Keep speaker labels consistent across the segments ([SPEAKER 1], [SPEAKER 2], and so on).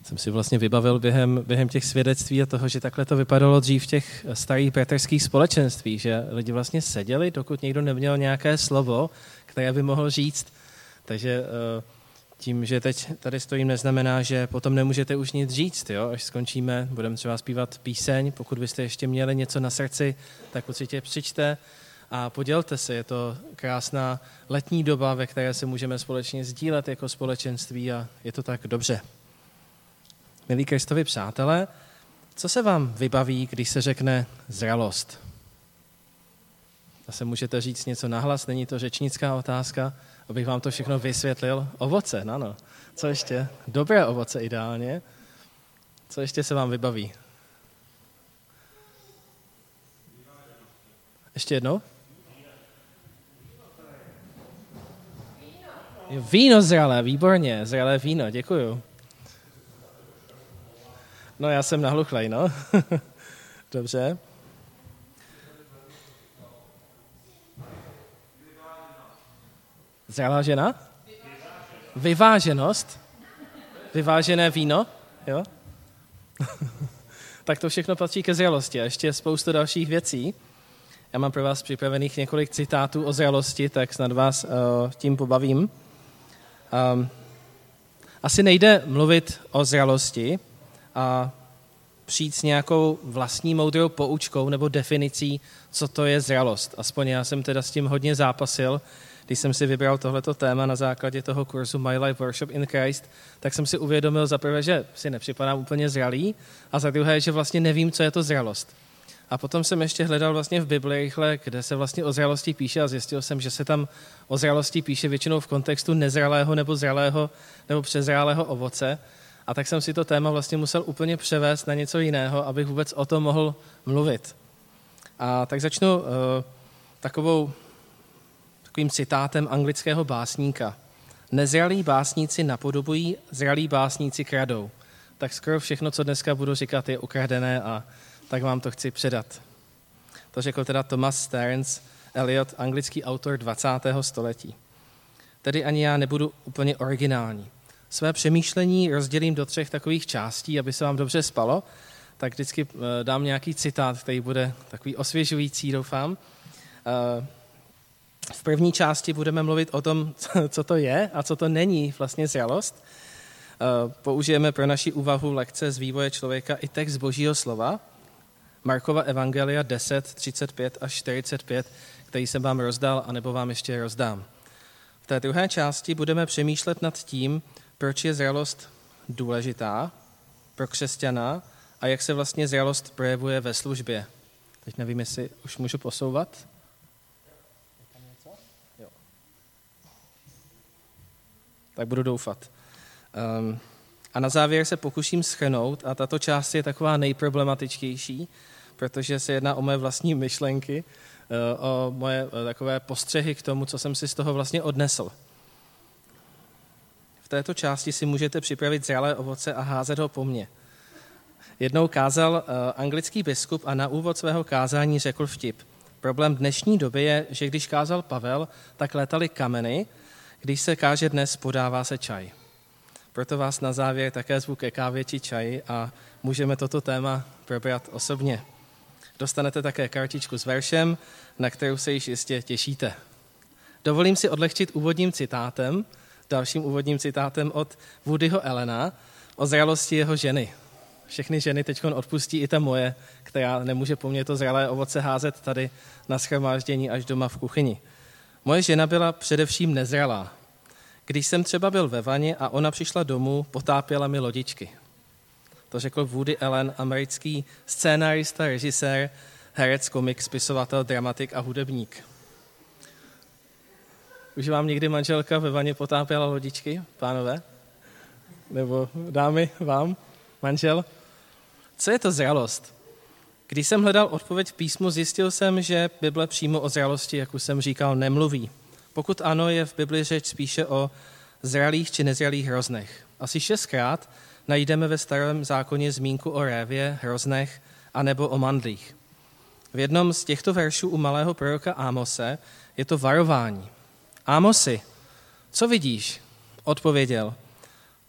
[SPEAKER 1] Jsem si vlastně vybavil během těch svědectví a toho, že takhle to vypadalo dřív v těch starých bratrských společenství, že lidi vlastně seděli, dokud někdo neměl nějaké slovo, které by mohl říct. Takže tím, že teď tady stojím, neznamená, že potom nemůžete už nic říct. Jo? Až skončíme, budeme třeba zpívat píseň. Pokud byste ještě měli něco na srdci, tak určitě přijďte a podělte se. Je to krásná letní doba, ve které se můžeme společně sdílet jako společenství a je to tak dobře. Milí Kristovi přátelé, co se vám vybaví, když se řekne zralost? Zase můžete říct něco nahlas, není to řečnická otázka, abych vám to všechno vysvětlil. Ovoce, ano. Co ještě? Dobré ovoce ideálně. Co ještě se vám vybaví? Ještě jednou? Víno zralé, výborně, zralé víno, děkuju. No, já jsem nahluchlej, no. Dobře. Zralá žena? Vyváženost? Vyvážené víno? Jo? Tak to všechno patří ke zralosti a ještě spoustu dalších věcí. Já mám pro vás připravených několik citátů o zralosti, tak snad vás tím pobavím. Asi nejde mluvit o zralosti a přijít s nějakou vlastní moudrou poučkou nebo definicí, co to je zralost. Aspoň já jsem teda s tím hodně zápasil. Když jsem si vybral tohleto téma na základě toho kurzu My Life Worship in Christ, tak jsem si uvědomil za prvé, že si nepřipadám úplně zralý a za druhé, že vlastně nevím, co je to zralost. A potom jsem ještě hledal vlastně v Bibli rychle, kde se vlastně o zralosti píše a zjistil jsem, že se tam o zralosti píše většinou v kontextu nezralého nebo zralého nebo přezrálého ovoce. A tak jsem si to téma vlastně musel úplně převést na něco jiného, abych vůbec o tom mohl mluvit. A tak začnu takovým citátem anglického básníka. Nezralí básníci napodobují, zralí básníci kradou. Tak skoro všechno, co dneska budu říkat, je ukradené a tak vám to chci předat. To řekl teda Thomas Stearns Eliot, anglický autor 20. století. Tedy ani já nebudu úplně originální. Své přemýšlení rozdělím do 3 takových částí, aby se vám dobře spalo, tak vždycky dám nějaký citát, který bude takový osvěžující, doufám. V první části budeme mluvit o tom, co to je a co to není vlastně zralost. Použijeme pro naši úvahu lekce z vývoje člověka i text Božího slova, Markova evangelia 10, 35 až 45, který jsem vám rozdal, anebo vám ještě rozdám. V té druhé části budeme přemýšlet nad tím, proč je zralost důležitá pro křesťana a jak se vlastně zralost projevuje ve službě. Teď nevím, jestli už můžu posouvat. Jo. Tak budu doufat. A na závěr se pokusím shrnout, a tato část je taková nejproblematičtější, protože se jedná o moje vlastní myšlenky, o moje takové postřehy k tomu, co jsem si z toho vlastně odnesl. V této části si můžete připravit zralé ovoce a házet ho po mně. Jednou kázal anglický biskup a na úvod svého kázání řekl vtip. Problém dnešní doby je, že když kázal Pavel, tak létaly kameny, když se káže dnes, podává se čaj. Proto vás na závěr také zvu ke kávě či čaji a můžeme toto téma probrat osobně. Dostanete také kartičku s veršem, na kterou se již jistě těšíte. Dovolím si odlehčit úvodním citátem, dalším úvodním citátem od Woodyho Allena o zralosti jeho ženy. Všechny ženy teď odpustí i ta moje, která nemůže po mně to zralé ovoce házet tady na shromáždění až doma v kuchyni. Moje žena byla především nezralá. Když jsem třeba byl ve vaně a ona přišla domů, potápěla mi lodičky. To řekl Woody Allen, americký scénárista, režisér, herec, komik, spisovatel, dramatik a hudebník. Už vám někdy manželka ve vaně potápěla lodičky, pánové? Nebo dámy, vám, manžel? Co je to zralost? Když jsem hledal odpověď v písmu, zjistil jsem, že Bible přímo o zralosti, jak už jsem říkal, nemluví. Pokud ano, je v Bibli řeč spíše o zralých či nezralých hroznech. Asi 6krát najdeme ve Starém zákoně zmínku o révě, hroznech anebo o mandlích. V jednom z těchto veršů u malého proroka Ámose je to varování. Ámosi, co vidíš? Odpověděl.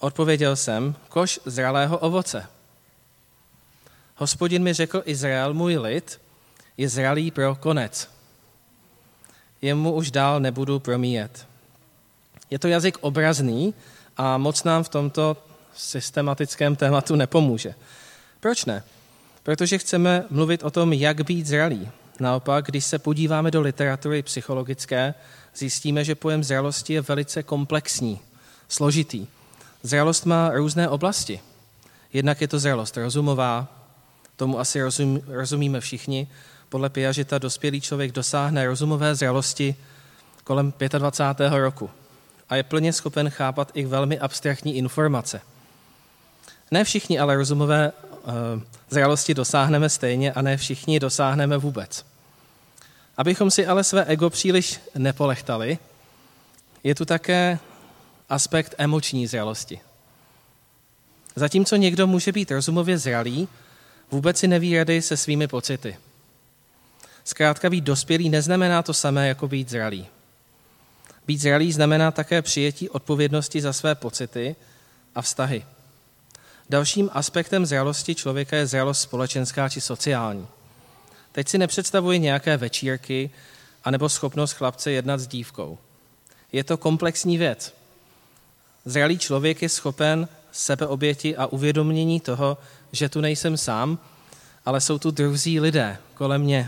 [SPEAKER 1] Odpověděl jsem, koš zralého ovoce. Hospodin mi řekl, Izrael, můj lid, je zralý pro konec. Jemu už dál nebudu promíjet. Je to jazyk obrazný a moc nám v tomto systematickém tématu nepomůže. Proč ne? Protože chceme mluvit o tom, jak být zralý. Naopak, když se podíváme do literatury psychologické, zjistíme, že pojem zralosti je velice komplexní, složitý. Zralost má různé oblasti. Jednak je to zralost rozumová, tomu asi rozumíme všichni. Podle Piageta dospělý člověk dosáhne rozumové zralosti kolem 25. roku a je plně schopen chápat i velmi abstraktní informace. Ne všichni ale rozumové zralosti dosáhneme stejně a ne všichni dosáhneme vůbec. Abychom si ale své ego příliš nepolechtali, je tu také aspekt emoční zralosti. Zatímco někdo může být rozumově zralý, vůbec si neví rady se svými pocity. Zkrátka být dospělý neznamená to samé jako být zralý. Být zralý znamená také přijetí odpovědnosti za své pocity a vztahy. Dalším aspektem zralosti člověka je zralost společenská či sociální. Teď si nepředstavuji nějaké večírky anebo schopnost chlapce jednat s dívkou. Je to komplexní věc. Zralý člověk je schopen sebeoběti a uvědomění toho, že tu nejsem sám, ale jsou tu druzí lidé kolem mě.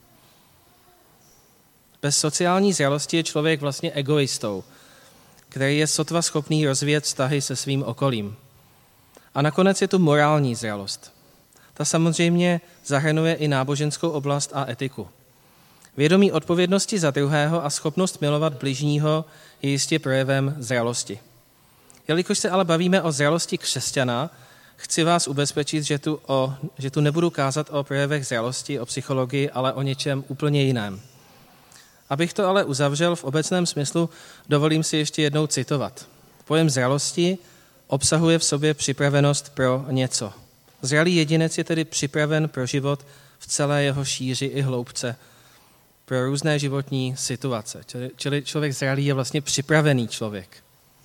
[SPEAKER 1] Bez sociální zralosti je člověk vlastně egoistou, který je sotva schopný rozvíjet vztahy se svým okolím. A nakonec je tu morální zralost. Ta samozřejmě zahrnuje i náboženskou oblast a etiku. Vědomí odpovědnosti za druhého a schopnost milovat bližního je jistě projevem zralosti. Jelikož se ale bavíme o zralosti křesťana, chci vás ubezpečit, že tu nebudu kázat o projevech zralosti, o psychologii, ale o něčem úplně jiném. Abych to ale uzavřel v obecném smyslu, dovolím si ještě jednou citovat. Pojem zralosti obsahuje v sobě připravenost pro něco. Zralý jedinec je tedy připraven pro život v celé jeho šíři i hloubce, pro různé životní situace. Čili člověk zralý je vlastně připravený člověk.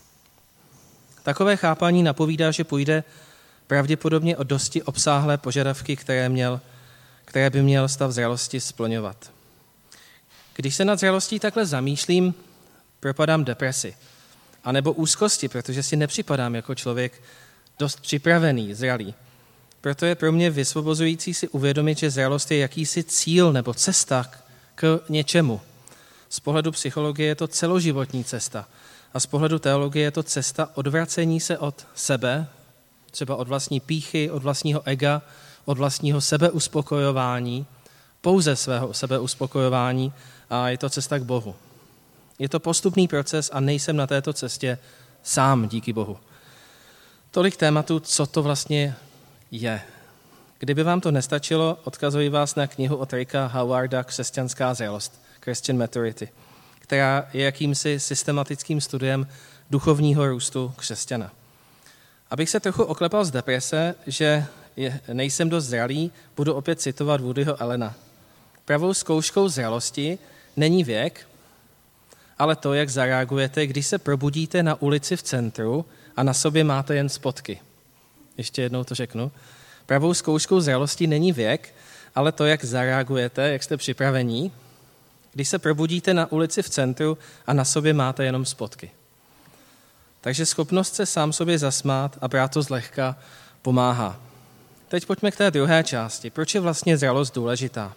[SPEAKER 1] Takové chápání napovídá, že půjde pravděpodobně o dosti obsáhlé požadavky, které by měl stav zralosti splňovat. Když se nad zralostí takhle zamýšlím, propadám depresi. A nebo úzkosti, protože si nepřipadám jako člověk dost připravený, zralý. Proto je pro mě vysvobozující si uvědomit, že zralost je jakýsi cíl nebo cesta k něčemu. Z pohledu psychologie je to celoživotní cesta. A z pohledu teologie je to cesta odvracení se od sebe, třeba od vlastní pýchy, od vlastního ega, od vlastního sebeuspokojování, pouze svého sebeuspokojování, a je to cesta k Bohu. Je to postupný proces a nejsem na této cestě sám, díky Bohu. Tolik tématu, co to vlastně je. Kdyby vám to nestačilo, odkazuji vás na knihu od Ricka Howarda Křesťanská zralost, Christian Maturity, která je jakýmsi systematickým studiem duchovního růstu křesťana. Abych se trochu oklepal z deprese, že nejsem dost zralý, budu opět citovat Woodyho Allena. Pravou zkouškou zralosti není věk, ale to, jak zareagujete, když se probudíte na ulici v centru a na sobě máte jen spotky. Ještě jednou to řeknu. Pravou zkouškou zralosti není věk, ale to, jak zareagujete, jak jste připravení, když se probudíte na ulici v centru a na sobě máte jenom spotky. Takže schopnost se sám sobě zasmát a brát to zlehka pomáhá. Teď pojďme k té druhé části. Proč je vlastně zralost důležitá?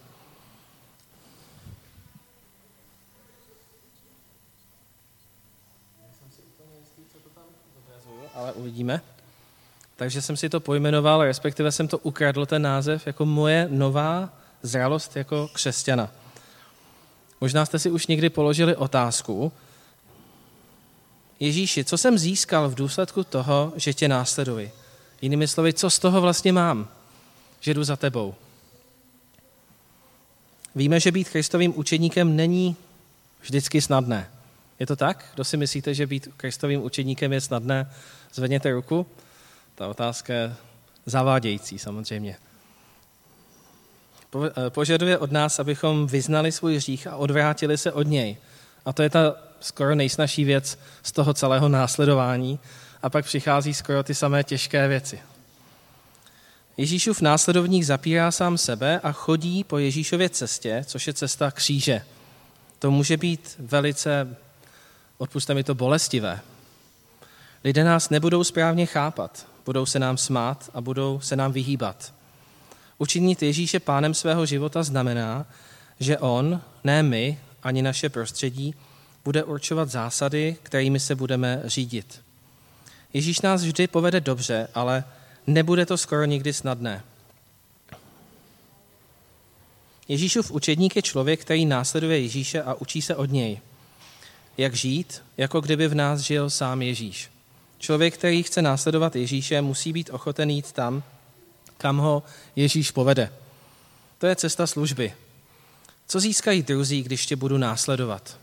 [SPEAKER 1] Ale uvidíme. Takže jsem si to pojmenoval, respektive jsem to ukradl, ten název, jako moje nová zralost jako křesťana. Možná jste si už někdy položili otázku, Ježíši, co jsem získal v důsledku toho, že tě následuji? Jinými slovy, co z toho vlastně mám, že jdu za tebou? Víme, že být Kristovým učedníkem není vždycky snadné. Je to tak? Kdo si myslíte, že být Kristovým učedníkem je snadné? Zvedněte ruku. Ta otázka je zavádějící samozřejmě. Požaduje od nás, abychom vyznali svůj hřích a odvrátili se od něj. A to je ta skoro nejsnažší věc z toho celého následování. a pak přichází skoro ty samé těžké věci. Ježíšův následovník zapírá sám sebe a chodí po Ježíšově cestě, což je cesta kříže. To může být velice, odpusťte mi to, bolestivé. Lidé nás nebudou správně chápat, budou se nám smát a budou se nám vyhýbat. Učinit Ježíše pánem svého života znamená, že on, ne my, ani naše prostředí, bude určovat zásady, kterými se budeme řídit. Ježíš nás vždy povede dobře, ale nebude to skoro nikdy snadné. Ježíšův učedník je člověk, který následuje Ježíše a učí se od něj. Jak žít, jako kdyby v nás žil sám Ježíš. Člověk, který chce následovat Ježíše, musí být ochoten jít tam, kam ho Ježíš povede. To je cesta služby. Co získají druzí, když tě budu následovat?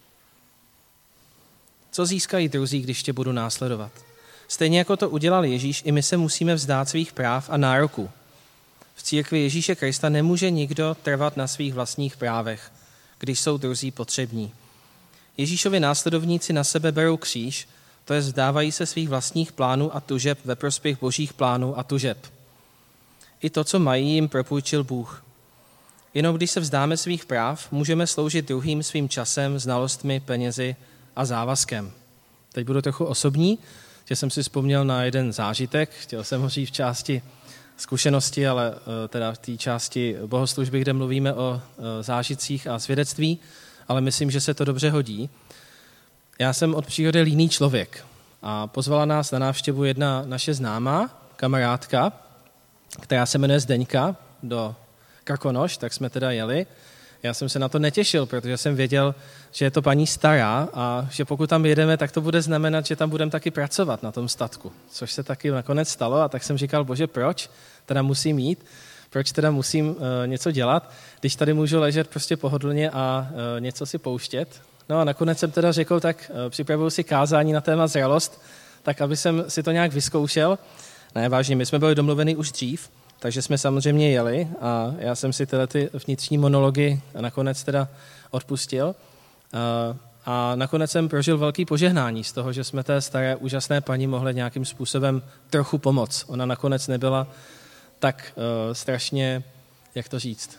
[SPEAKER 1] Co získají druzí, když tě budu následovat? Stejně jako to udělal Ježíš, i my se musíme vzdát svých práv a nároků. V církvi Ježíše Krista nemůže nikdo trvat na svých vlastních právech, když jsou druzí potřební. Ježíšovi následovníci na sebe berou kříž, to je vzdávají se svých vlastních plánů a tužeb ve prospěch božích plánů a tužeb. I to, co mají, jim propůjčil Bůh. Jenom když se vzdáme svých práv, můžeme sloužit druhým svým časem, znalostmi, penězi a závazkem. Teď budu trochu osobní, že jsem si vzpomněl na jeden zážitek, chtěl jsem ho říct v části zkušenosti, ale teda v té části bohoslužby, kde mluvíme o zážitcích a svědectví, ale myslím, že se to dobře hodí. Já jsem od přírody líný člověk a pozvala nás na návštěvu jedna naše známá kamarádka, která se jmenuje Zdeňka, do Krkonoš, tak jsme teda jeli. Já jsem se na to netěšil, protože jsem věděl, že je to paní stará a že pokud tam jedeme, tak to bude znamenat, že tam budeme taky pracovat na tom statku, což se taky nakonec stalo a tak jsem říkal, bože, proč teda musím jít, proč teda musím něco dělat, když tady můžu ležet prostě pohodlně a něco si pouštět. No a nakonec jsem teda řekl, tak připravuju si kázání na téma zralost, tak aby jsem si to nějak vyzkoušel. Ne, vážně, my jsme byli domluveni už dřív, takže jsme samozřejmě jeli a já jsem si teda ty vnitřní monology nakonec teda odpustil. A nakonec jsem prožil velký požehnání z toho, že jsme té staré úžasné paní mohli nějakým způsobem trochu pomoct. Ona nakonec nebyla tak strašně, jak to říct,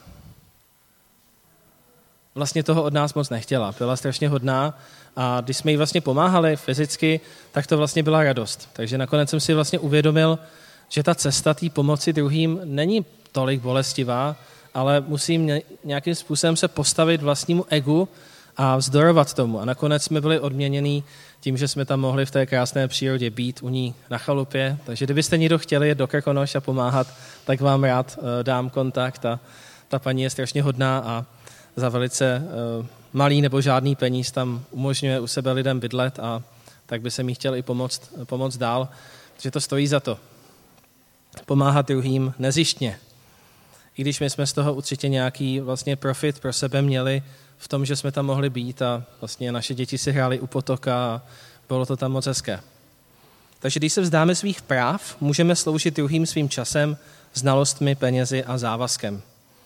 [SPEAKER 1] vlastně toho od nás moc nechtěla. Byla strašně hodná a když jsme jí vlastně pomáhali fyzicky, tak to vlastně byla radost. Takže nakonec jsem si vlastně uvědomil, že ta cesta té pomoci druhým není tolik bolestivá, ale musím nějakým způsobem se postavit vlastnímu egu a vzdorovat tomu. A nakonec jsme byli odměnění tím, že jsme tam mohli v té krásné přírodě být u ní na chalupě. Takže kdybyste někdo chtěli jet do Krkonoš a pomáhat, tak vám rád dám kontakt. A ta paní je strašně hodná a za velice malý nebo žádný peníz tam umožňuje u sebe lidem bydlet a tak by se mi chtěl i pomoct dál, protože to stojí za to. Pomáhat druhým nezištně. I když my jsme z toho určitě nějaký vlastně profit pro sebe měli v tom, že jsme tam mohli být a vlastně naše děti si hrály u potoka a bylo to tam moc hezké. Takže když se vzdáme svých práv, můžeme sloužit druhým svým časem, znalostmi, penězi a závazkem.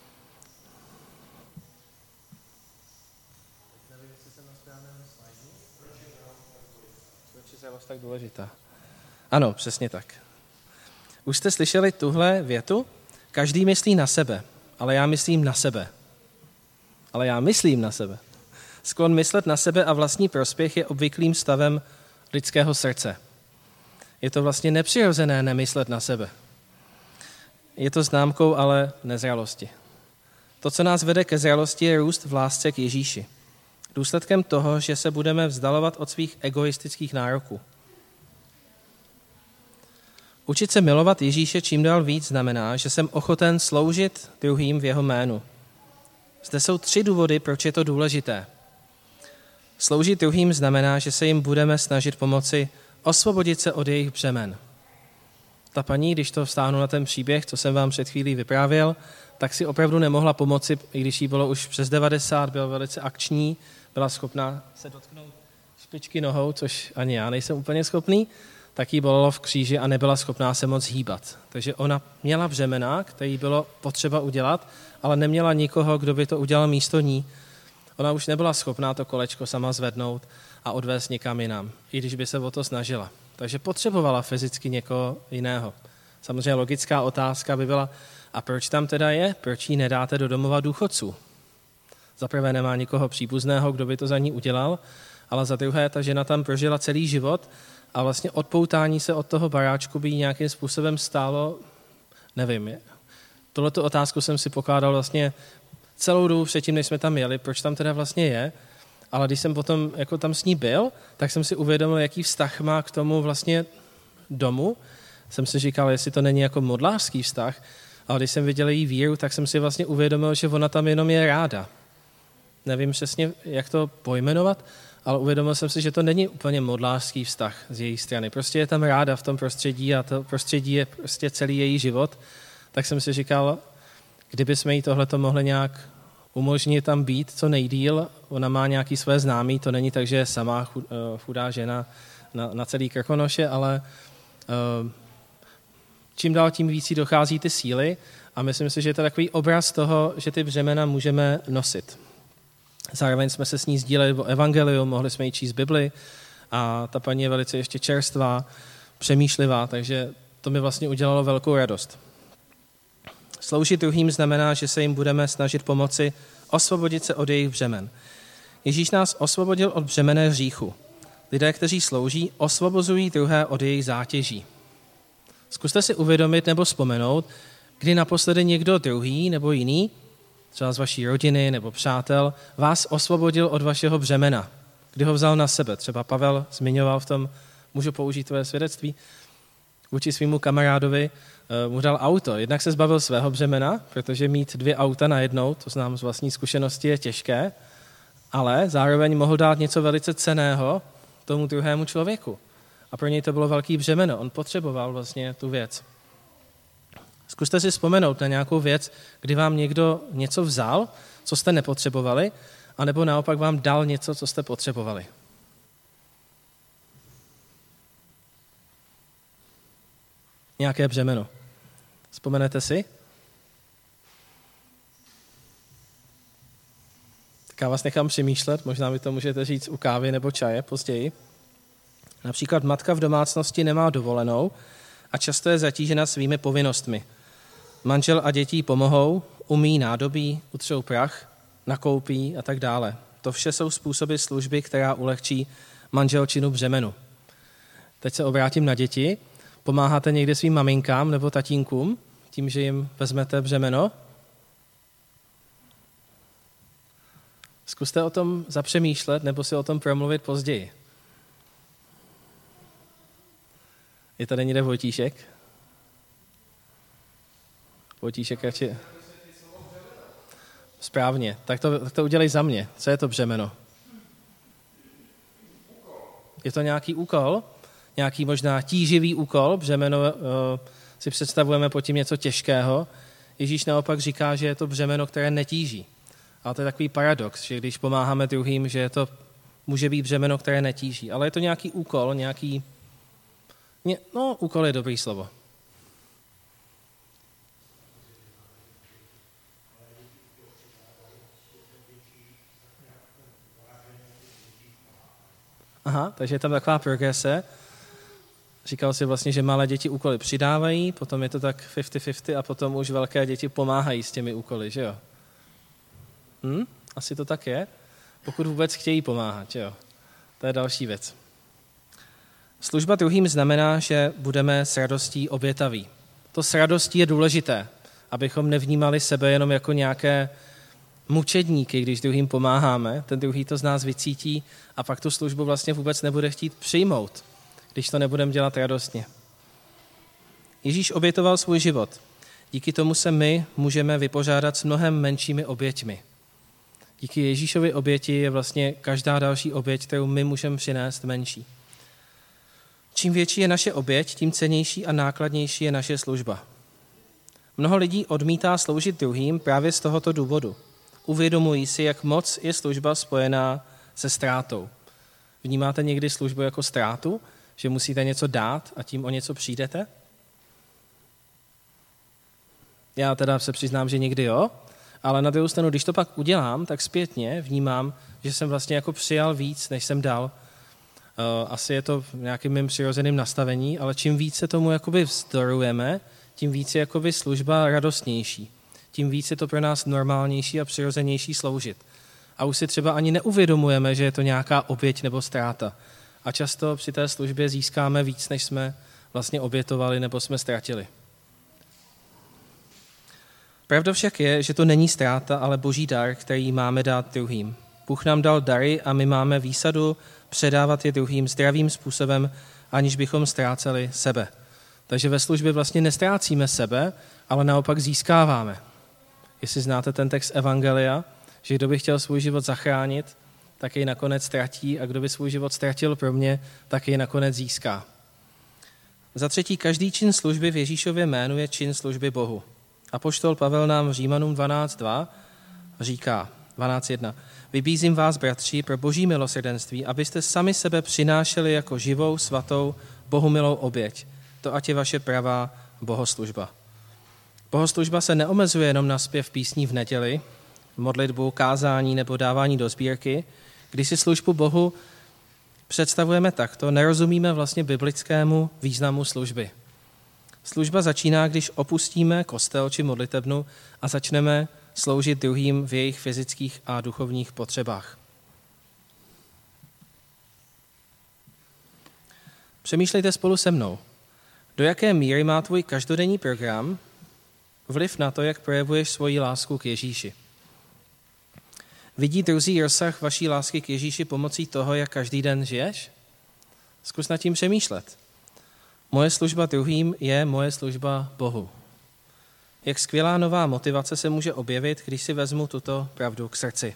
[SPEAKER 1] Proč je zralost tak důležitá? Ano, přesně tak. Už jste slyšeli tuhle větu? Každý myslí na sebe, ale já myslím na sebe. Ale já myslím na sebe. Sklon myslet na sebe a vlastní prospěch je obvyklým stavem lidského srdce. Je to vlastně nepřirozené nemyslet na sebe. Je to známkou ale nezralosti. To, co nás vede ke zralosti, je růst v lásce k Ježíši. Důsledkem toho, že se budeme vzdalovat od svých egoistických nároků. Učit se milovat Ježíše čím dál víc znamená, že jsem ochoten sloužit druhým v jeho jménu. Zde jsou 3 důvody, proč je to důležité. Sloužit druhým znamená, že se jim budeme snažit pomoci osvobodit se od jejich břemen. Ta paní, když to vztáhnu na ten příběh, co jsem vám před chvílí vyprávěl, tak si opravdu nemohla pomoci, i když jí bylo už přes 90, byla velice akční, byla schopná se dotknout špičky nohou, což ani já nejsem úplně schopný, tak jí bolelo v kříži a nebyla schopná se moc hýbat. Takže ona měla břemena, které bylo potřeba udělat, ale neměla nikoho, kdo by to udělal místo ní. Ona už nebyla schopná to kolečko sama zvednout a odvést někam jinam, i když by se o to snažila. takže potřebovala fyzicky někoho jiného. Samozřejmě logická otázka by byla, a proč tam teda je? Proč ji nedáte do domova důchodců? Za prvé nemá nikoho příbuzného, kdo by to za ní udělal, ale za druhé ta žena tam prožila celý život a vlastně odpoutání se od toho baráčku by jí nějakým způsobem stálo, nevím. Tohleto otázku jsem si pokládal vlastně celou dobu předtím, než jsme tam jeli, proč tam teda vlastně je, ale když jsem potom jako tam s ní byl, tak jsem si uvědomil, jaký vztah má k tomu vlastně domu. Jsem si říkal, jestli to není jako modlářský vztah, ale když jsem viděl její víru, tak jsem si vlastně uvědomil, že ona tam jenom je ráda. Nevím přesně, jak to pojmenovat, ale uvědomil jsem si, že to není úplně modlářský vztah z její strany. Prostě je tam ráda v tom prostředí a to prostředí je prostě celý její život. Tak jsem si říkal, kdyby jsme jí tohleto mohli nějak umožnit tam být co nejdýl, ona má nějaký své známí, to není tak, že je sama chudá žena na celý Krkonoše, ale čím dál tím víc jí dochází ty síly a myslím si, že je to takový obraz toho, že ty břemena můžeme nosit. Zároveň jsme se s ní sdíleli o evangelium, mohli jsme jí číst Bibli a ta paní je velice ještě čerstvá, přemýšlivá, takže to mi vlastně udělalo velkou radost. Sloužit druhým znamená, že se jim budeme snažit pomoci osvobodit se od jejich břemen. Ježíš nás osvobodil od břemene hříchu. Lidé, kteří slouží, osvobozují druhé od jejich zátěží. Zkuste si uvědomit nebo vzpomenout, kdy naposledy někdo druhý nebo jiný, třeba z vaší rodiny nebo přátel, vás osvobodil od vašeho břemena. Kdy ho vzal na sebe. Třeba Pavel zmiňoval v tom, můžu použít tvoje svědectví, vůči svýmu kamarádovi mu dal auto. Jednak se zbavil svého břemena, protože mít 2 auta najednou, to znám z vlastní zkušenosti, je těžké, ale zároveň mohl dát něco velice cenného tomu druhému člověku. A pro něj to bylo velký břemeno. On potřeboval vlastně tu věc. Zkuste si vzpomenout na nějakou věc, kdy vám někdo něco vzal, co jste nepotřebovali, anebo naopak vám dal něco, co jste potřebovali. Nějaké břemeno. Vzpomenete si? Tak já vás nechám přemýšlet, možná mi to můžete říct u kávy nebo čaje později. Například matka v domácnosti nemá dovolenou a často je zatížena svými povinnostmi. Manžel a děti pomohou, umýjí nádobí, utřou prach, nakoupí a tak dále. To vše jsou způsoby služby, která ulehčí manželčinu břemenu. Teď se obrátím na děti. Pomáháte někde svým maminkám nebo tatínkům tím, že jim vezmete břemeno? Zkuste o tom zapřemýšlet nebo si o tom promluvit později. Je tady někde Vojtíšek? Vojtíšek radši... Správně, tak to udělej za mě. Co je to břemeno? Je to nějaký úkol? Nějaký možná tíživý úkol? Břemeno si představujeme pod tím něco těžkého. Ježíš naopak říká, že je to břemeno, které netíží. Ale to je takový paradox, že když pomáháme druhým, že to může být břemeno, které netíží. Ale je to nějaký úkol, úkol je dobrý slovo. Aha, takže je tam taková progrese. Říkal si vlastně, že malé děti úkoly přidávají, potom je to tak 50-50 a potom už velké děti pomáhají s těmi úkoly, že jo? Asi to tak je, pokud vůbec chtějí pomáhat, že jo? To je další věc. Služba druhým znamená, že budeme s radostí obětaví. To s radostí je důležité, abychom nevnímali sebe jenom jako nějaké mučedníky, když druhým pomáháme. Ten druhý to z nás vycítí a pak tu službu vlastně vůbec nebude chtít přijmout, když to nebudeme dělat radostně. Ježíš obětoval svůj život. Díky tomu se my můžeme vypořádat s mnohem menšími oběťmi. Díky Ježíšově oběti je vlastně každá další oběť, kterou my můžeme přinést, menší. Čím větší je naše oběť, tím cennější a nákladnější je naše služba. Mnoho lidí odmítá sloužit druhým právě z tohoto důvodu. Uvědomují si, jak moc je služba spojená se ztrátou. Vnímáte někdy službu jako ztrátu, že musíte něco dát a tím o něco přijdete? Já teda se přiznám, že někdy jo, ale na druhou stranu, když to pak udělám, tak zpětně vnímám, že jsem vlastně jako přijal víc, než jsem dal. Asi je to v nějakým mým přirozeným nastavení, ale čím více tomu jakoby vzdorujeme, tím víc je jakoby služba radostnější. Tím víc je to pro nás normálnější a přirozenější sloužit. A už si třeba ani neuvědomujeme, že je to nějaká oběť nebo ztráta. A často při té službě získáme víc, než jsme vlastně obětovali nebo jsme ztratili. Pravda však je, že to není ztráta, ale boží dar, který máme dát druhým. Bůh nám dal dary a my máme výsadu předávat je druhým zdravým způsobem, aniž bychom ztráceli sebe. Takže ve službě vlastně nestrácíme sebe, ale naopak získáváme. Jestli znáte ten text Evangelia, že kdo by chtěl svůj život zachránit, tak jej nakonec ztratí, a kdo by svůj život ztratil pro mě, tak jej nakonec získá. Za třetí, každý čin služby v Ježíšově jménu je čin služby Bohu. Apoštol Pavel nám v Římanům 12.2 říká, 12.1. Vybízím vás, bratři, pro boží milosrdenství, abyste sami sebe přinášeli jako živou, svatou, bohumilou oběť. To ať je vaše pravá bohoslužba. Bohoslužba se neomezuje jenom na zpěv písní v neděli, modlitbu, kázání nebo dávání do sbírky. Když si službu Bohu představujeme takto, nerozumíme vlastně biblickému významu služby. Služba začíná, když opustíme kostel či modlitebnu a začneme sloužit druhým v jejich fyzických a duchovních potřebách. Přemýšlejte spolu se mnou. Do jaké míry má tvůj každodenní program vliv na to, jak projevuješ svoji lásku k Ježíši? Vidí druzí rozsah vaší lásky k Ježíši pomocí toho, jak každý den žiješ? Zkus nad tím přemýšlet. Moje služba druhým je moje služba Bohu. Jak skvělá nová motivace se může objevit, když si vezmu tuto pravdu k srdci.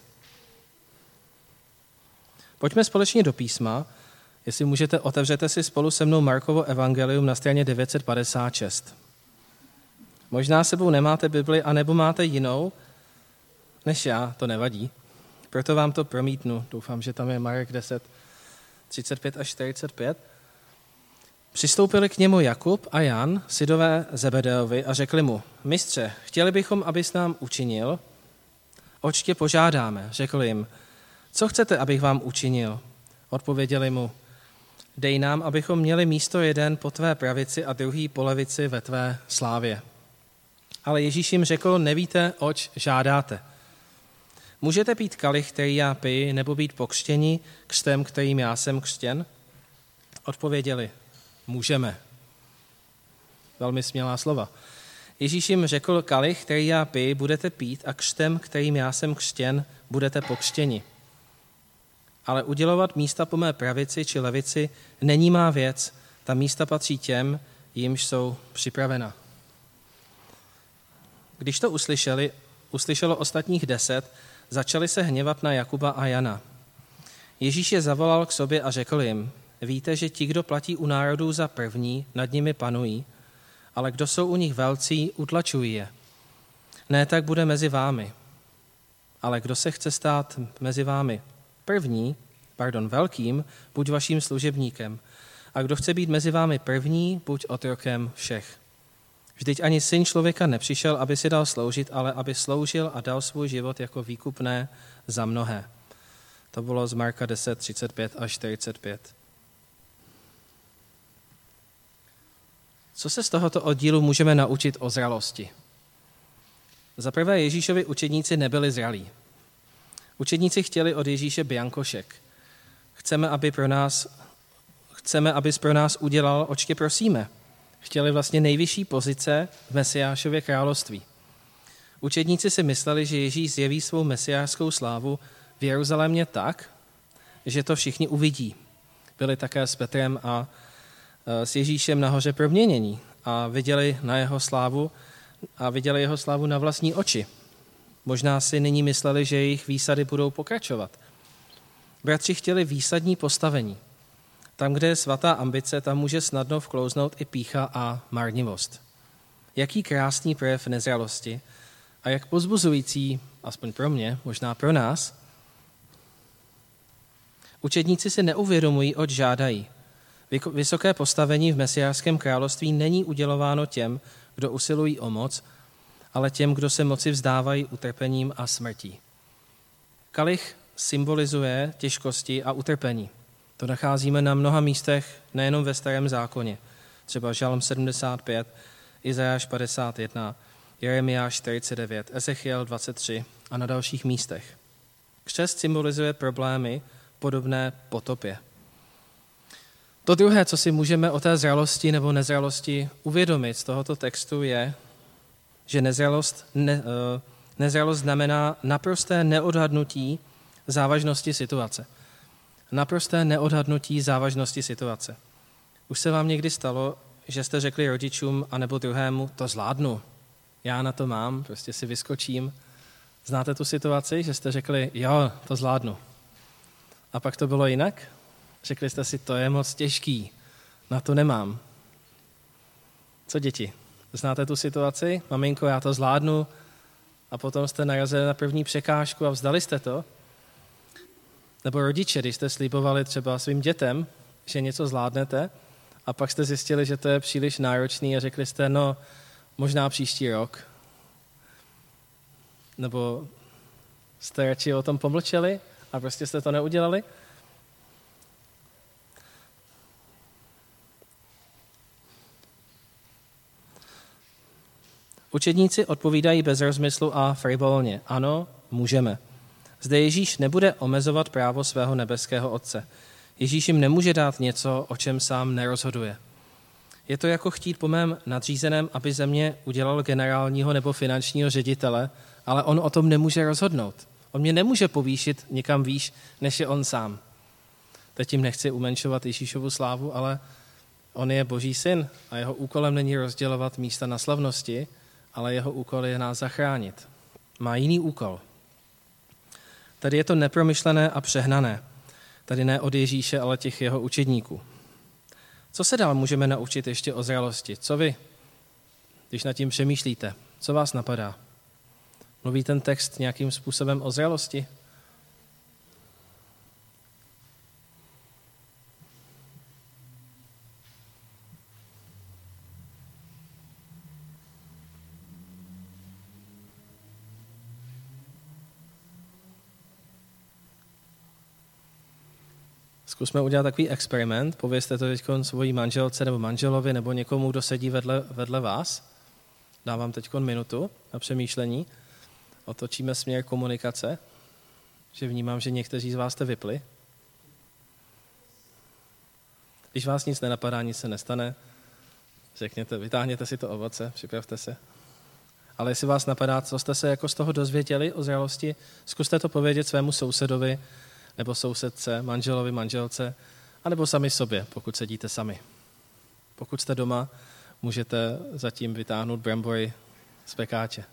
[SPEAKER 1] Pojďme společně do písma. Jestli můžete, otevřete si spolu se mnou Markovo evangelium na straně 956. Možná sebou nemáte Bibli, anebo máte jinou než já, to nevadí. Proto vám to promítnu. Doufám, že tam je Marek 10, 35 až 45. Přistoupili k němu Jakub a Jan, synové Zebedeovi, a řekli mu, mistře, chtěli bychom, abys nám učinil, oč tě požádáme. Řekl jim, co chcete, abych vám učinil? Odpověděli mu, dej nám, abychom měli místo jeden po tvé pravici a druhý po levici ve tvé slávě. Ale Ježíš jim řekl, nevíte, oč žádáte. Můžete pít kalich, který já piji, nebo být pokřtěni křtem, kterým já jsem křtěn? Odpověděli, můžeme. Velmi smělá slova. Ježíš jim řekl, kalich, který já piji, budete pít a křtem, kterým já jsem křtěn, budete pokřtěni. Ale udělovat místa po mé pravici či levici není má věc, ta místa patří těm, jimž jsou připravena. Když to uslyšelo ostatních 10, začali se hněvat na Jakuba a Jana. Ježíš je zavolal k sobě a řekl jim, víte, že ti, kdo platí u národů za první, nad nimi panují, ale kdo jsou u nich velcí, utlačují je. Ne tak bude mezi vámi. Ale kdo se chce stát mezi vámi velkým, buď vaším služebníkem. A kdo chce být mezi vámi první, buď otrokem všech. Vždyť ani syn člověka nepřišel, aby si dal sloužit, ale aby sloužil a dal svůj život jako výkupné za mnohé. To bylo z Marka 10, 35 až 45. Co se z tohoto oddílu můžeme naučit o zralosti? Za prvé, Ježíšovi učedníci nebyli zralí. Učedníci chtěli od Ježíše biankošek. Chceme, abys pro nás udělal, oč tě prosíme. Chtěli vlastně nejvyšší pozice v Mesiášově království. Učedníci si mysleli, že Ježíš zjeví svou mesiášskou slávu v Jeruzalémě tak, že to všichni uvidí. Byli také s Petrem a s Ježíšem na hoře proměnění a viděli jeho slávu na vlastní oči. Možná si nyní mysleli, že jejich výsady budou pokračovat. Bratři chtěli výsadní postavení. Tam, kde je svatá ambice, tam může snadno vklouznout i pýcha a marnivost. Jaký krásný projev nezralosti a jak povzbuzující, aspoň pro mě, možná pro nás. Učedníci si neuvědomují, oč žádají. Vysoké postavení v mesiářském království není udělováno těm, kdo usilují o moc, ale těm, kdo se moci vzdávají utrpením a smrtí. Kalich symbolizuje těžkosti a utrpení. To nacházíme na mnoha místech, nejenom ve Starém zákoně. Třeba Žalm 75, Izajáš 51, Jeremiáš 49, Ezechiel 23 a na dalších místech. Křest symbolizuje problémy podobné potopě. To druhé, co si můžeme o té zralosti nebo nezralosti uvědomit z tohoto textu, je, že nezralost znamená naprosté neodhadnutí závažnosti situace. Naprosté neodhadnutí závažnosti situace. Už se vám někdy stalo, že jste řekli rodičům anebo druhému, to zvládnu, já na to mám, prostě si vyskočím. Znáte tu situaci, že jste řekli, jo, to zvládnu. A pak to bylo jinak? Řekli jste si, to je moc těžký, na to nemám. Co děti? Znáte tu situaci? Maminko, já to zvládnu. A potom jste narazili na první překážku a vzdali jste to? Nebo rodiče, když jste slibovali třeba svým dětem, že něco zvládnete, a pak jste zjistili, že to je příliš náročný a řekli jste, no, možná příští rok. Nebo jste radši o tom pomlčeli a prostě jste to neudělali? Učedníci odpovídají bez rozmyslu a frivolně. Ano, můžeme. Zde Ježíš nebude omezovat právo svého nebeského Otce. Ježíš jim nemůže dát něco, o čem sám nerozhoduje. Je to jako chtít po mém nadřízeném, aby ze mě udělal generálního nebo finančního ředitele, ale on o tom nemůže rozhodnout. On mě nemůže povýšit někam výš, než je on sám. Teď tím nechci umenšovat Ježíšovu slávu, ale on je Boží syn a jeho úkolem není rozdělovat místa na slavnosti, ale jeho úkol je nás zachránit. Má jiný úkol. Tady je to nepromyšlené a přehnané. Tady ne od Ježíše, ale těch jeho učedníků. Co se dál můžeme naučit ještě o zralosti? Co vy, když nad tím přemýšlíte? Co vás napadá? Mluví ten text nějakým způsobem o zralosti? Zkusme udělat takový experiment. Povězte to teď svojí manželce nebo manželovi nebo někomu, kdo sedí vedle vás. Dávám teď minutu na přemýšlení. Otočíme směr komunikace, že vnímám, že někteří z vás jste vypli. Když vás nic nenapadá, nic se nestane, řekněte, vytáhněte si to ovoce, připravte se. Ale jestli vás napadá, co jste se jako z toho dozvěděli o zralosti, zkuste to povědět svému sousedovi, nebo sousedce, manželovi, manželce, anebo sami sobě, pokud sedíte sami. Pokud jste doma, můžete zatím vytáhnout brambory z pekáče.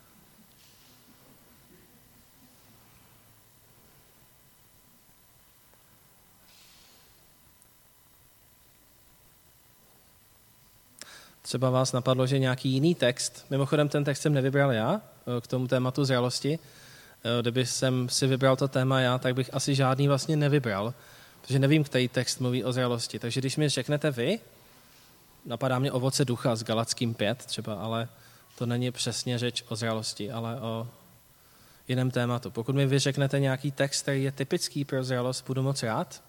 [SPEAKER 1] Třeba vás napadlo, že nějaký jiný text, mimochodem ten text jsem nevybral já, k tomu tématu zralosti. Kdyby jsem si vybral to téma já, tak bych asi žádný vlastně nevybral, protože nevím, který text mluví o zralosti. Takže když mi řeknete vy, napadá mě ovoce ducha s Galackým 5 třeba, ale to není přesně řeč o zralosti, ale o jiném tématu. Pokud mi vy řeknete nějaký text, který je typický pro zralost, budu moc rád.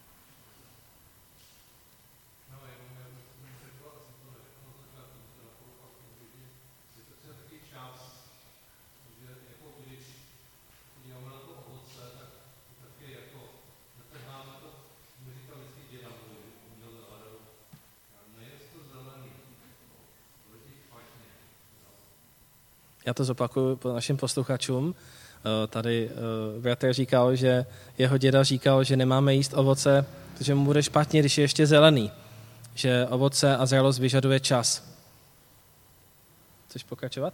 [SPEAKER 1] Já to zopakuju po našim posluchačům. Tady bratr říkal, že jeho děda říkal, že nemáme jíst ovoce, protože mu bude špatně, když je ještě zelený. Že ovoce a zralost vyžaduje čas. Chceš pokračovat?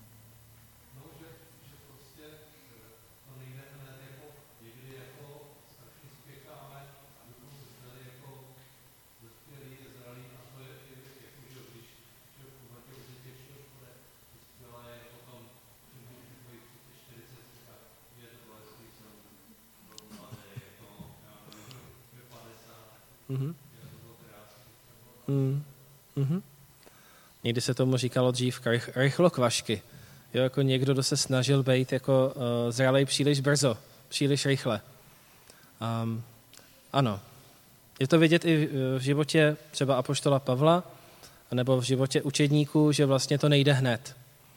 [SPEAKER 1] Někdy se tomu říkalo dřív rychlokvašky. Jo, jako někdo, kdo se snažil být jako zralej příliš brzo, příliš rychle. Ano, Je to vidět i v životě třeba apoštola Pavla, nebo v životě učedníků, že vlastně to nejde hned.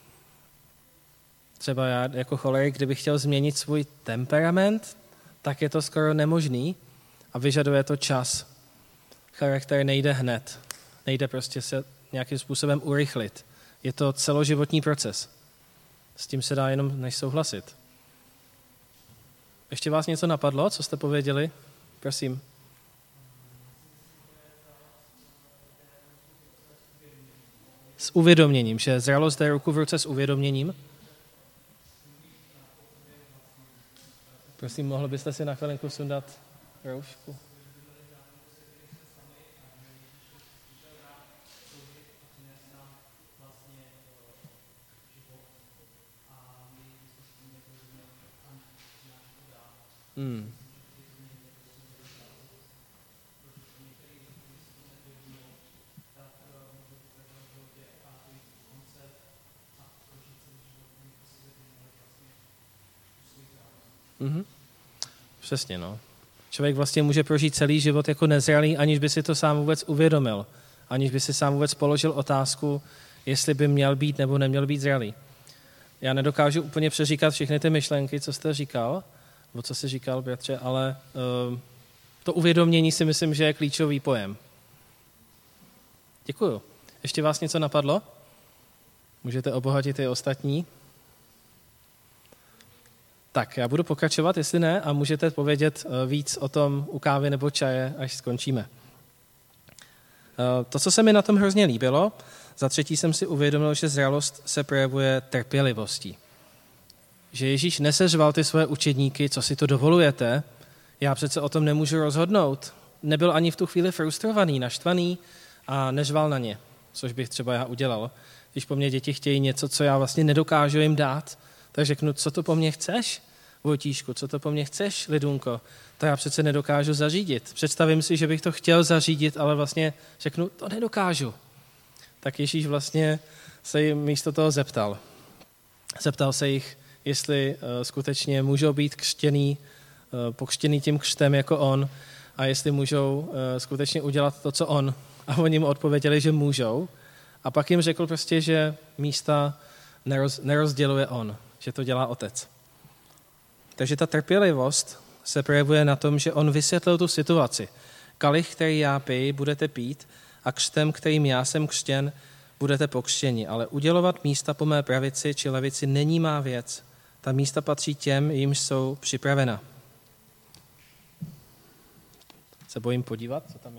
[SPEAKER 1] Třeba já jako cholerik, kdybych chtěl změnit svůj temperament, tak je to skoro nemožný a vyžaduje to čas. Charakter nejde hned. Nejde prostě se nějakým způsobem urychlit. Je to celoživotní proces. S tím se dá jenom než souhlasit. Ještě vás něco napadlo, co jste pověděli? Prosím. S uvědoměním, že zralost jde ruku v ruce s uvědoměním. Prosím, mohl byste si na chvilinku sundat roušku? Přesně, no. Člověk vlastně může prožít celý život jako nezralý, aniž by si to sám vůbec uvědomil. Aniž by si sám vůbec položil otázku, jestli by měl být nebo neměl být zralý. Já nedokážu úplně přeříkat všechny ty myšlenky, co jste říkal, nebo co jsi říkal, bratře, ale to uvědomění si myslím, že je klíčový pojem. Děkuju. Ještě vás něco napadlo? Můžete obohatit i ostatní. Tak, já budu pokračovat, jestli ne, a můžete povědět víc o tom u kávy nebo čaje, až skončíme. To, co se mi na tom hrozně líbilo, za třetí jsem si uvědomil, že zralost se projevuje trpělivostí. Že Ježíš neseřval ty svoje učedníky, co si to dovolujete, já přece o tom nemůžu rozhodnout. Nebyl ani v tu chvíli frustrovaný, naštvaný a neřval na ně, což bych třeba já udělal. Když po mně děti chtějí něco, co já vlastně nedokážu jim dát, tak řeknu, co to po mně chceš, Vojtíšku, co to po mně chceš, Lidunko, to já přece nedokážu zařídit. Představím si, že bych to chtěl zařídit, ale vlastně řeknu, to nedokážu. Tak Ježíš vlastně se jim místo toho zeptal. Zeptal se jich, jestli skutečně můžou být pokřtěný tím křtem jako on a jestli můžou skutečně udělat to, co on. A oni mu odpověděli, že můžou. A pak jim řekl prostě, že místa nerozděluje on, že to dělá otec. Takže ta trpělivost se projevuje na tom, že on vysvětlil tu situaci. Kalich, který já piji, budete pít a křtem, kterým já jsem křtěn, budete pokřtěni. Ale udělovat místa po mé pravici či levici není má věc. Ta místa patří těm, jimž jsou připravena. Se bojím podívat, co tam je.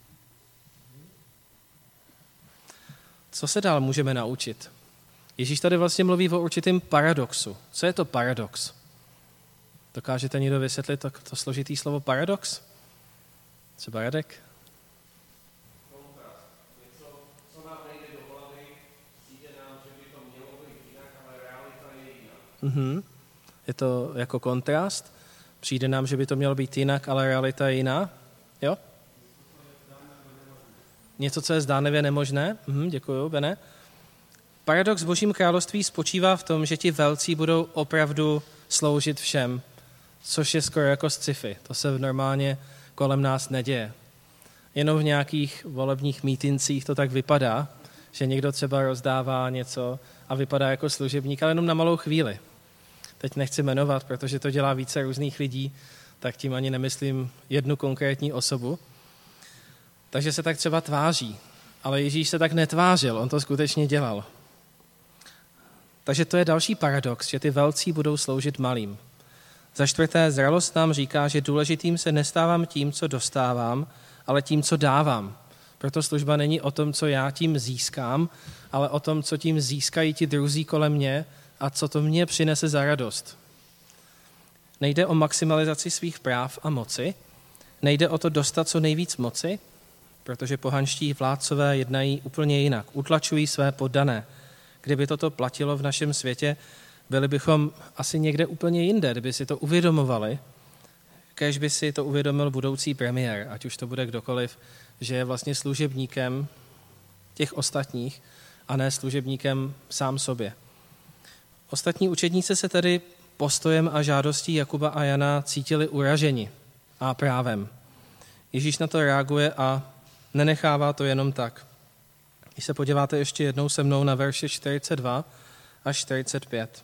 [SPEAKER 1] Co se dál můžeme naučit? Ježíš tady vlastně mluví o určitém paradoxu. Co je to paradox? Dokážete někdo vysvětlit to složitý slovo paradox? Třeba Radek?
[SPEAKER 2] Něco, co nám nejde do hlavy, přijde nám, že by to mělo být jinak, ale realita je jiná.
[SPEAKER 1] Je to jako kontrast. Přijde nám, že by to mělo být jinak, ale realita je jiná. Jo? Něco, co je zdánlivě nemožné. Děkuju, Bene. Paradox v Božím království spočívá v tom, že ti velcí budou opravdu sloužit všem, což je skoro jako sci-fi. To se normálně kolem nás neděje. Jenom v nějakých volebních mítincích to tak vypadá, že někdo třeba rozdává něco a vypadá jako služebník, ale jenom na malou chvíli. Teď nechci jmenovat, protože to dělá více různých lidí, tak tím ani nemyslím jednu konkrétní osobu. Takže se tak třeba tváří. Ale Ježíš se tak netvářil, on to skutečně dělal. Takže to je další paradox, že ty velcí budou sloužit malým. Za čtvrté, zralost nám říká, že důležitým se nestávám tím, co dostávám, ale tím, co dávám. Proto služba není o tom, co já tím získám, ale o tom, co tím získají ti druzí kolem mě a co to mě přinese za radost. Nejde o maximalizaci svých práv a moci, nejde o to dostat co nejvíc moci, protože pohanští vládcové jednají úplně jinak, utlačují své poddané. Kdyby toto platilo v našem světě, byli bychom asi někde úplně jinde, kdyby si to uvědomovali, kéž by si to uvědomil budoucí premiér, ať už to bude kdokoliv, že je vlastně služebníkem těch ostatních a ne služebníkem sám sobě. Ostatní učedníci se tedy postojem a žádostí Jakuba a Jana cítili uraženi a právem. Ježíš na to reaguje a nenechává to jenom tak. Když se podíváte ještě jednou se mnou na verše 42 až 45.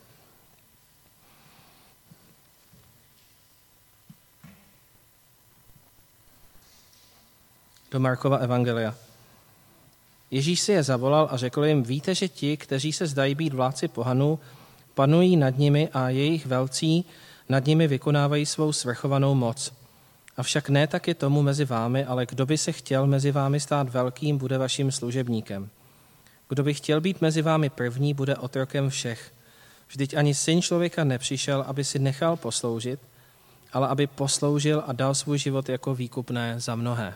[SPEAKER 1] Do Markova evangelia. Ježíš si je zavolal a řekl jim, víte, že ti, kteří se zdají být vládci pohanů, panují nad nimi a jejich velcí nad nimi vykonávají svou svrchovanou moc. Avšak ne tak je tomu mezi vámi, ale kdo by se chtěl mezi vámi stát velkým, bude vaším služebníkem. Kdo by chtěl být mezi vámi první, bude otrokem všech. Vždyť ani Syn člověka nepřišel, aby si nechal posloužit, ale aby posloužil a dal svůj život jako výkupné za mnohé.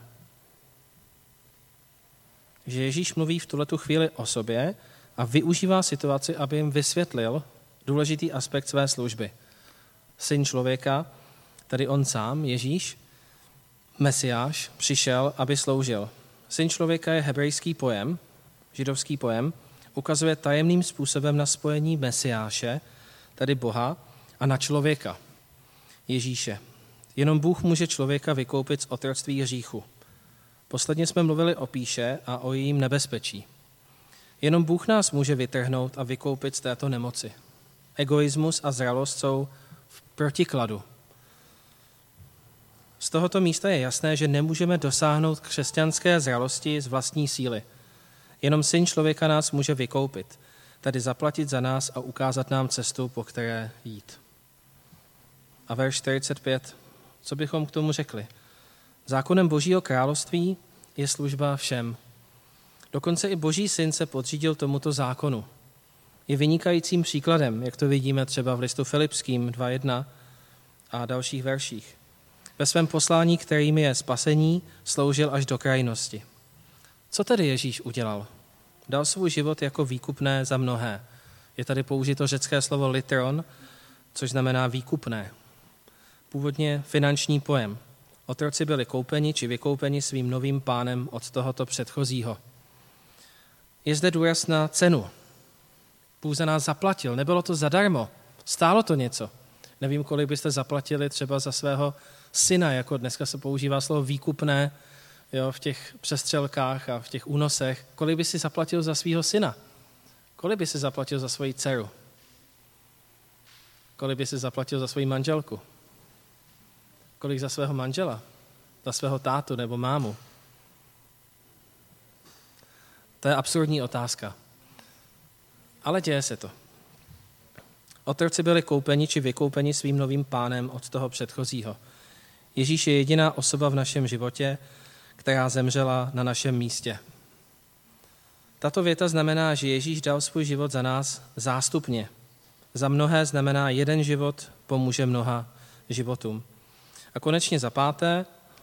[SPEAKER 1] Že Ježíš mluví v tuhletu chvíli o sobě a využívá situaci, aby jim vysvětlil důležitý aspekt své služby. Syn člověka, tedy on sám, Ježíš, Mesiáš, přišel, aby sloužil. Syn člověka je hebrejský pojem, židovský pojem, ukazuje tajemným způsobem na spojení Mesiáše, tedy Boha, a na člověka, Ježíše. Jenom Bůh může člověka vykoupit z otroctví hříchu. Posledně jsme mluvili o pýše a o jejím nebezpečí. Jenom Bůh nás může vytrhnout a vykoupit z této nemoci. Egoismus a zralost jsou v protikladu. Z tohoto místa je jasné, že nemůžeme dosáhnout křesťanské zralosti z vlastní síly. Jenom Syn člověka nás může vykoupit, tedy zaplatit za nás a ukázat nám cestu, po které jít. A verš 45, co bychom k tomu řekli? Zákonem Božího království je služba všem. Dokonce i Boží syn se podřídil tomuto zákonu. Je vynikajícím příkladem, jak to vidíme třeba v listu Filipským 2.1 a dalších verších. Ve svém poslání, kterým je spasení, sloužil až do krajnosti. Co tedy Ježíš udělal? Dal svůj život jako výkupné za mnohé. Je tady použito řecké slovo litron, což znamená výkupné. Původně finanční pojem. Otroci byli koupeni či vykoupeni svým novým pánem od tohoto předchozího. Je zde důraz na cenu. Bůh za nás zaplatil, nebylo to zadarmo, stálo to něco. Nevím, kolik byste zaplatili třeba za svého syna, jako dneska se používá slovo výkupné, jo, v těch přestřelkách a v těch únosech. Kolik by si zaplatil za svého syna? Kolik by si zaplatil za svoji dceru? Kolik by si zaplatil za svoji manželku? Kolik za svého manžela? Za svého tátu nebo mámu? To je absurdní otázka. Ale děje se to. Otroci byli koupeni či vykoupeni svým novým pánem od toho předchozího. Ježíš je jediná osoba v našem životě, která zemřela na našem místě. Tato věta znamená, že Ježíš dal svůj život za nás zástupně. Za mnohé znamená jeden život pomůže mnoha životům. A konečně za páté,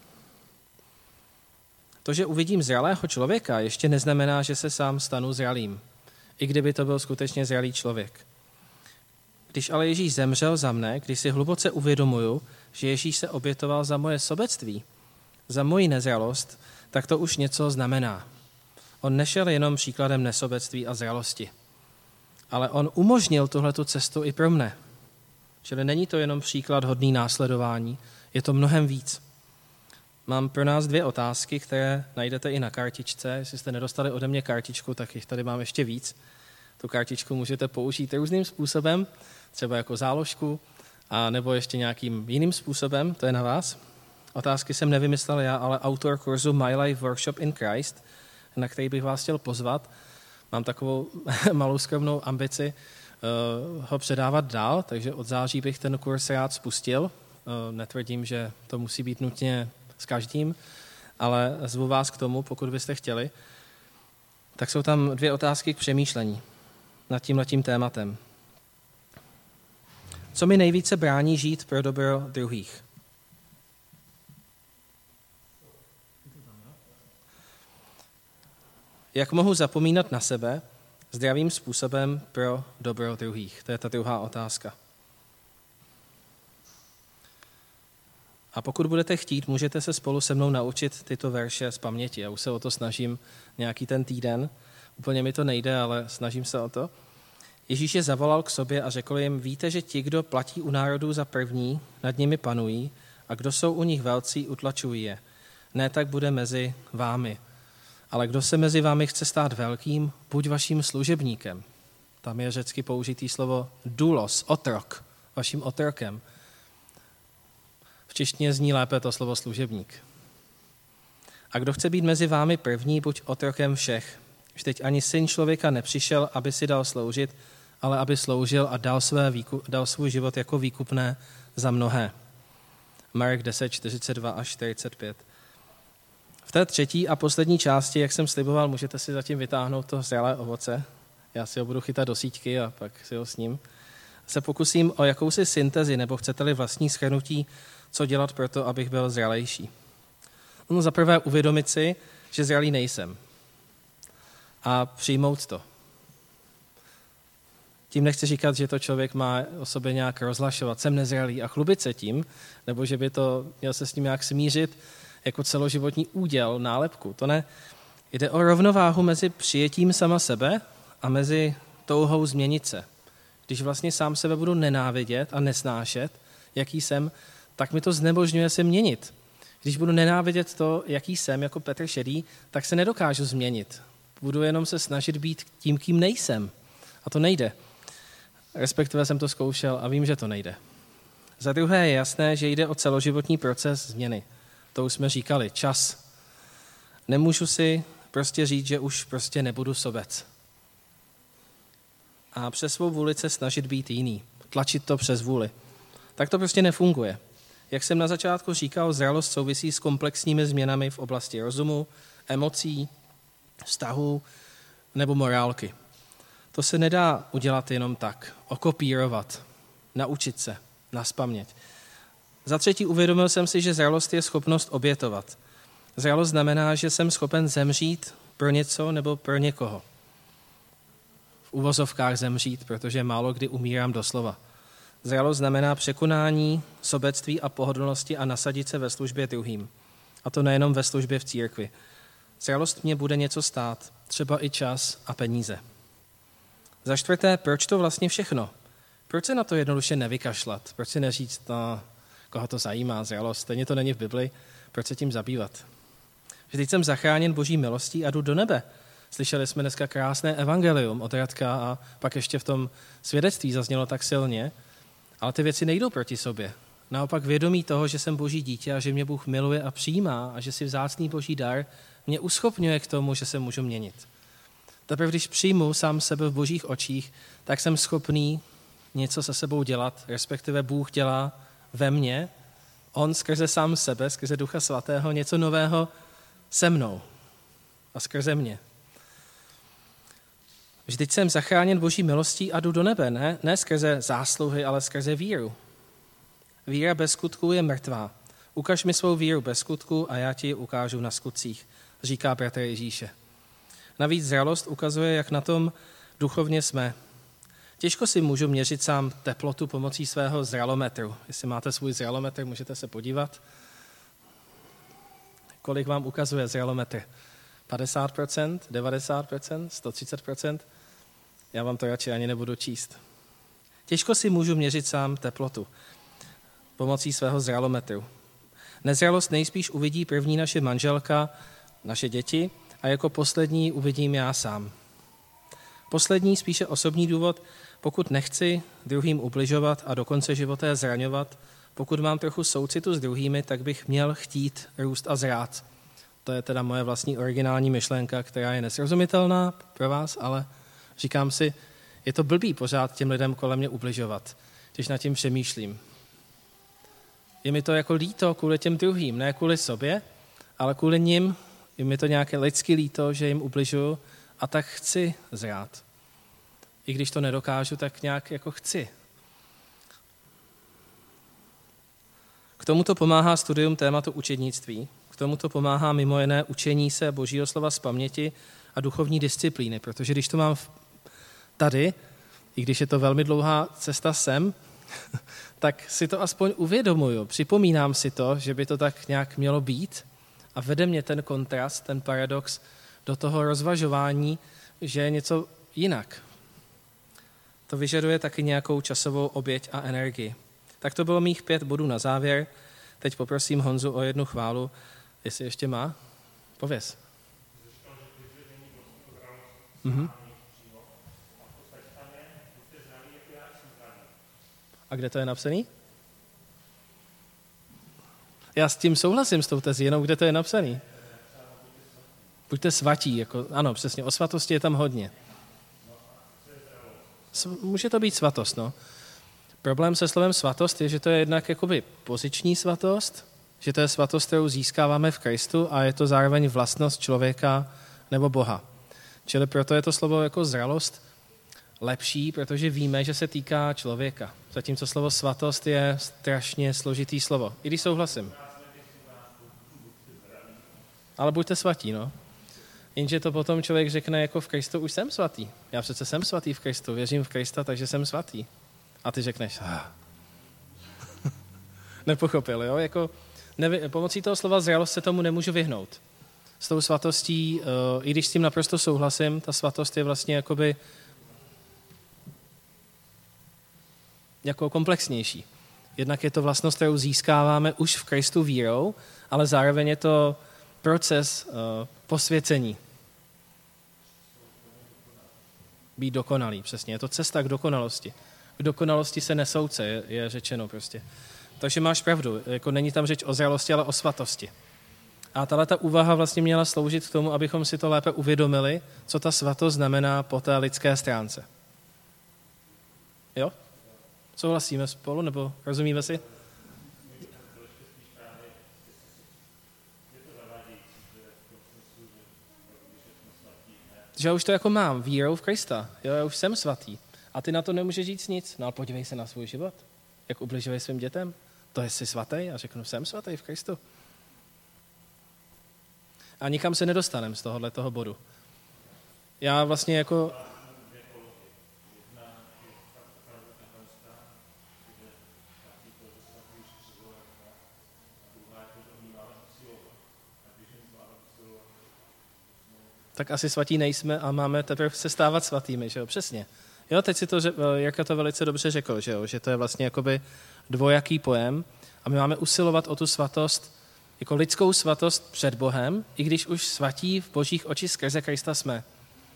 [SPEAKER 1] to, že uvidím zralého člověka, ještě neznamená, že se sám stanu zralým, i kdyby to byl skutečně zralý člověk. Když ale Ježíš zemřel za mne, když si hluboce uvědomuju, že Ježíš se obětoval za moje sobectví, za moji nezralost, tak to už něco znamená. On nešel jenom příkladem nesobectví a zralosti, ale on umožnil tuhletu cestu i pro mne. Čili není to jenom příklad hodný následování, je to mnohem víc. Mám pro nás 2 otázky, které najdete i na kartičce. Jestli jste nedostali ode mě kartičku, tak jich tady mám ještě víc. Tu kartičku můžete použít různým způsobem, třeba jako záložku, a nebo ještě nějakým jiným způsobem, to je na vás. Otázky jsem nevymyslel já, ale autor kurzu My Life Workshop in Christ, na který bych vás chtěl pozvat. Mám takovou malou skromnou ambici ho předávat dál, takže od září bych ten kurz rád spustil. Netvrdím, že to musí být nutně s každým, ale zvu vás k tomu, pokud byste chtěli. Tak jsou tam 2 otázky k přemýšlení nad tímhletím tématem. Co mi nejvíce brání žít pro dobro druhých? Jak mohu zapomínat na sebe zdravým způsobem pro dobro druhých? To je ta druhá otázka. A pokud budete chtít, můžete se spolu se mnou naučit tyto verše z paměti. Já už se o to snažím nějaký ten týden. Úplně mi to nejde, ale snažím se o to. Ježíš je zavolal k sobě a řekl jim, víte, že ti, kdo platí u národů za první, nad nimi panují, a kdo jsou u nich velcí, utlačují je. ne tak bude mezi vámi. Ale kdo se mezi vámi chce stát velkým, buď vaším služebníkem. Tam je řecky použitý slovo doulos, otrok, vaším otrokem. V češtině zní lépe to slovo služebník. A kdo chce být mezi vámi první, buď otrokem všech. Vždyť ani syn člověka nepřišel, aby si dal sloužit, ale aby sloužil a dal svůj život jako výkupné za mnohé. Marek 10, 42 až 45. V té třetí a poslední části, jak jsem sliboval, můžete si zatím vytáhnout to zralé ovoce. Já si ho budu chytat do síťky a pak si ho sním. Se pokusím o jakousi syntezi, nebo chcete-li vlastní shrnutí, co dělat pro to, abych byl zralejší. No, za prvé uvědomit si, že zralý nejsem. A přijmout to. Tím nechci říkat, že to člověk má o sobě nějak rozhlašovat, jsem nezralý a chlubit se tím, nebo že by to měl se s tím nějak smířit jako celoživotní úděl, nálepku. To ne. Jde o rovnováhu mezi přijetím sama sebe a mezi touhou změnit se. Když vlastně sám sebe budu nenávidět a nesnášet, jaký jsem, tak mi to znemožňuje se měnit. Když budu nenávidět to, jaký jsem, jako Petr Šedý, tak se nedokážu změnit. Budu jenom se snažit být tím, kým nejsem. A to nejde. Respektive jsem to zkoušel a vím, že to nejde. Za druhé je jasné, že jde o celoživotní proces změny. To už jsme říkali, čas. Nemůžu si prostě říct, že už prostě nebudu sobec. A přes svou vůli se snažit být jiný. Tlačit to přes vůli. Tak to prostě nefunguje. Jak jsem na začátku říkal, zralost souvisí s komplexními změnami v oblasti rozumu, emocí, vztahů nebo morálky. To se nedá udělat jenom tak, okopírovat, naučit se, nazpaměť. Za třetí uvědomil jsem si, že zralost je schopnost obětovat. Zralost znamená, že jsem schopen zemřít pro něco nebo pro někoho. V uvozovkách zemřít, protože málo kdy umírám doslova. Zralost znamená překonání sobectví a pohodlnosti a nasadit se ve službě druhým. A to nejenom ve službě v církvi. Zralost mě bude něco stát, třeba i čas a peníze. Za čtvrté, proč to vlastně všechno? Proč se na to jednoduše nevykašlat? Proč si neříct, koho to zajímá, zralost, stejně to není v Bibli, proč se tím zabývat? Vždyť jsem zachráněn Boží milostí a jdu do nebe. Slyšeli jsme dneska krásné evangelium od Radka a pak ještě v tom svědectví zaznělo tak silně, ale ty věci nejdou proti sobě. Naopak vědomí toho, že jsem Boží dítě a že mě Bůh miluje a přijímá a že si vzácný Boží dar mě uschopňuje k tomu, že se můžu měnit. Teprve když přijmu sám sebe v Božích očích, tak jsem schopný něco se sebou dělat, respektive Bůh dělá ve mně, on skrze sám sebe, skrze Ducha Svatého, něco nového se mnou a skrze mě. Vždyť jsem zachráněn Boží milostí a jdu do nebe, ne skrze zásluhy, ale skrze víru. Víra bez skutků je mrtvá. Ukaž mi svou víru bez skutků a já ti ji ukážu na skutcích, říká bratr Ježíše. Navíc zralost ukazuje, jak na tom duchovně jsme. Těžko si můžu měřit sám teplotu pomocí svého zralometru. Jestli máte svůj zralometr, můžete se podívat. Kolik vám ukazuje zralometr? 50%, 90%, 130%? Já vám to radši ani nebudu číst. Těžko si můžu měřit sám teplotu pomocí svého zralometru. Nezralost nejspíš uvidí první naše manželka, naše děti a jako poslední uvidím já sám. Poslední spíše osobní důvod, pokud nechci druhým ubližovat a do konce života je zraňovat, pokud mám trochu soucitu s druhými, tak bych měl chtít růst a zrát. To je teda moje vlastní originální myšlenka, která je nesrozumitelná pro vás, ale říkám si, je to blbý pořád těm lidem kolem mě ubližovat, když nad tím přemýšlím. Je mi to jako líto kvůli těm druhým, ne kvůli sobě, ale kvůli nim. Je mi to nějaké lidsky líto, že jim ubližuju a tak chci zrát. I když to nedokážu, tak nějak jako chci. K tomuto pomáhá studium tématu učednictví. K tomuto pomáhá mimo jiné učení se Božího slova z paměti a duchovní disciplíny, protože když to mám tady, i když je to velmi dlouhá cesta sem, tak si to aspoň uvědomuju. Připomínám si to, že by to tak nějak mělo být a vede mě ten kontrast, ten paradox do toho rozvažování, že je něco jinak. To vyžaduje taky nějakou časovou oběť a energii. Tak to bylo mých 5 bodů na závěr. Teď poprosím Honzu o jednu chválu, Jestli ještě má? Pověz. A kde to je napsaný? Já s tím souhlasím s tou tezí, jenom kde to je napsaný. Buďte svatí, jako, ano, přesně, o svatosti je tam hodně. Může to být svatost, no. Problém se slovem svatost je, že to je jednak jakoby poziční svatost, že to je svatost, kterou získáváme v Kristu a je to zároveň vlastnost člověka nebo Boha. Čili proto je to slovo jako zralost lepší, protože víme, že se týká člověka. Zatímco slovo svatost je strašně složitý slovo. I když souhlasím. Ale buďte svatí, no. Jenže to potom člověk řekne, jako v Kristu už jsem svatý. Já přece jsem svatý v Kristu, věřím v Krista, takže jsem svatý. A ty řekneš, nepochopil, jo? Jako, pomocí toho slova zralost se tomu nemůžu vyhnout. S tou svatostí, i když s tím naprosto souhlasím, ta svatost je vlastně jakoby jako komplexnější. Jednak je to vlastnost, kterou získáváme už v Kristu vírou, ale zároveň je to proces posvěcení. Být dokonalý, přesně. Je to cesta k dokonalosti. K dokonalosti se nesouce, je řečeno prostě. Takže máš pravdu, jako není tam řeč o zralosti, ale o svatosti. A tato úvaha vlastně měla sloužit k tomu, abychom si to lépe uvědomili, co ta svatost znamená po té lidské stránce. Jo? Souhlasíme spolu, nebo rozumíme si? Že já už to jako mám, vírou v Krista. Jo, já už jsem svatý. A ty na to nemůžeš říct nic. No ale podívej se na svůj život. Jak ubližuješ svým dětem. To je jsi svatý? A řeknu, jsem svatý v Kristu. A nikam se nedostaneme z tohoto bodu. Já vlastně jako... Tak asi svatí nejsme a máme teprve se stávat svatými, že jo? Přesně. Jo, teď si to, Jirka to velice dobře řekl, že jo? Že to je vlastně jakoby dvojaký pojem a my máme usilovat o tu svatost, jako lidskou svatost před Bohem, i když už svatí v božích očích skrze Krista jsme.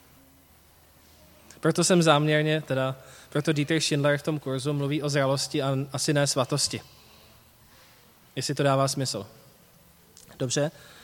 [SPEAKER 1] Proto jsem záměrně, proto Dietrich Schindler v tom kurzu mluví o zralosti a asi ne svatosti. Jestli to dává smysl. Dobře,